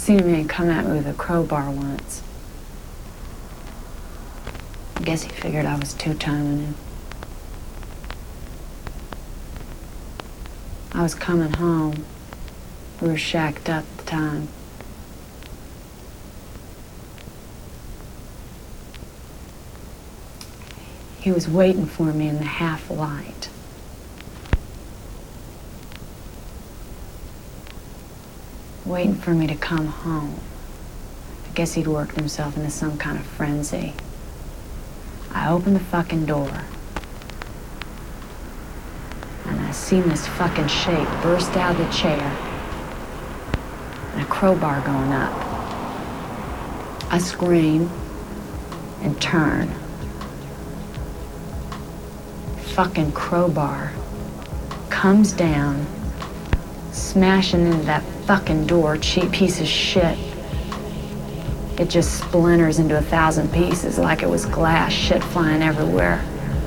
Seen a man come at me with a crowbar once. I guess he figured I was two-timing him. I was coming home. We were shacked up at the time. He was waiting for me in the half light. Waiting for me to come home. I guess he'd worked himself into some kind of frenzy. I opened the fucking door. And I seen this fucking shape burst out of the chair. And a crowbar going up. I scream and turn. Fucking crowbar comes down, smashing into that fucking door, cheap piece of shit. It just splinters into 1,000 pieces like it was glass, shit flying everywhere.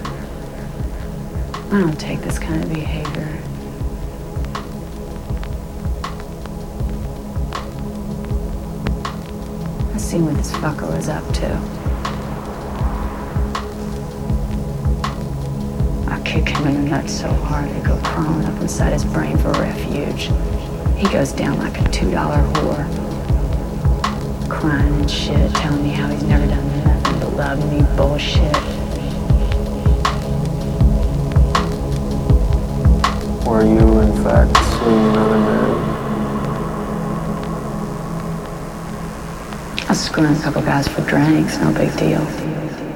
I don't take this kind of behavior. I seen what this fucker was up to. I kick him in the nuts so hard they go crawling up inside his brain for refuge. He goes down like a $2 whore. Crying and shit, telling me how he's never done nothing but love me bullshit. Were you, in fact, seeing another man? I was screwing a couple guys for drinks, no big deal.